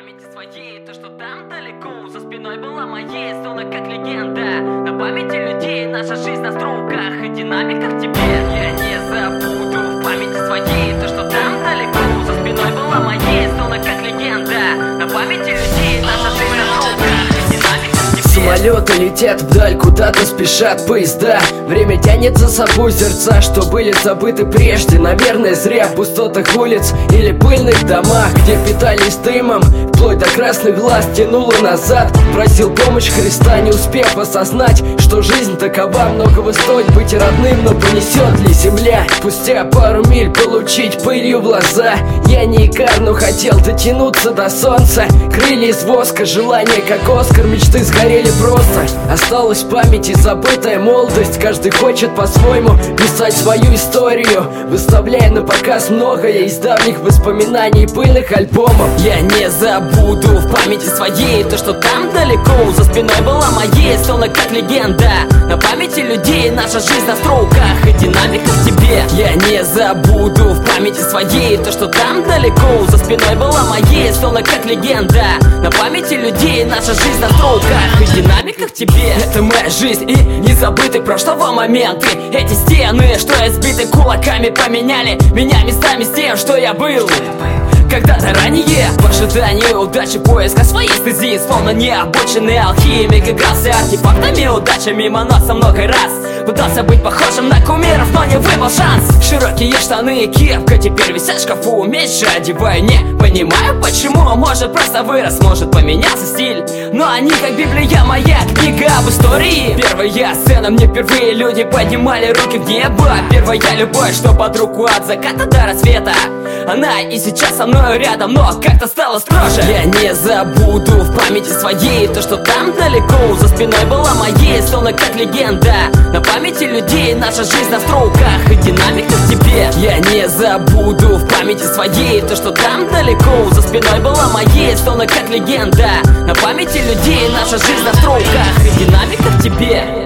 памяти своей то, что там далеко за спиной была моей, словно как легенда. На памяти людей наша жизнь на строках и динамиках тебе. Я не забуду в памяти своей то, что там далеко за спиной была моей, словно как легенда. На памяти людей наша жизнь на строках и динамиках тебе. Самолеты летят вдаль, куда-то спешат поезда. Время тянет за собой сердца, что были забыты прежде. Наверное, зря в пустотах улиц или пыльных домах, где питались дымом, вплоть до красных глаз тянуло назад. Просил помощь Христа, не успев осознать, что жизнь такова, многого стоит быть родным. Но понесет ли земля спустя пару миль получить пылью в глаза? Я не икар, но хотел дотянуться до солнца. Крылья из воска, желание как Оскар, мечты сгорели просто. Осталась в памяти забытая молодость. Каждый хочет по-своему писать свою историю, выставляя на показ многое из давних воспоминаний и пыльных альбомов. Я не забуду в памяти своей то, что там далеко за спиной была моей, словно как легенда. На памяти людей наша жизнь на строках и динамиках тебе. Я не забуду в памяти своей то, что там далеко за спиной была моей, словно как легенда. На памяти людей наша жизнь на строках и динамиках тебе. Это моя жизнь и незабытый прошлого моменты. Эти стены, что избиты кулаками, поменяли меня местами с тем, что я был когда-то ранее. В ожидании удачи, поиска своей стези, словно необученный алхимик игрался артефактами удачи мимо носа много раз. Пытался быть похожим на кумиров, но не выпал шанс. Широкие штаны и кепка теперь висят в шкафу, меньше одеваю, не понимаю почему. Может просто вырос, может поменялся стиль, но они как Библия, моя книга об истории. Первая сцена, мне впервые люди поднимали руки в небо. Первая любовь, что под руку от заката до рассвета. Она и сейчас со мной рядом, но как-то стало строже. Я не забуду в памяти своей то, что там далеко за спиной была моей, словно как легенда. На памяти людей наша жизнь на строках и динамиках тебе. Я не забуду в памяти своей то, что там далеко за спиной была моей, словно как легенда. На памяти людей наша жизнь на строках и динамиках тебе.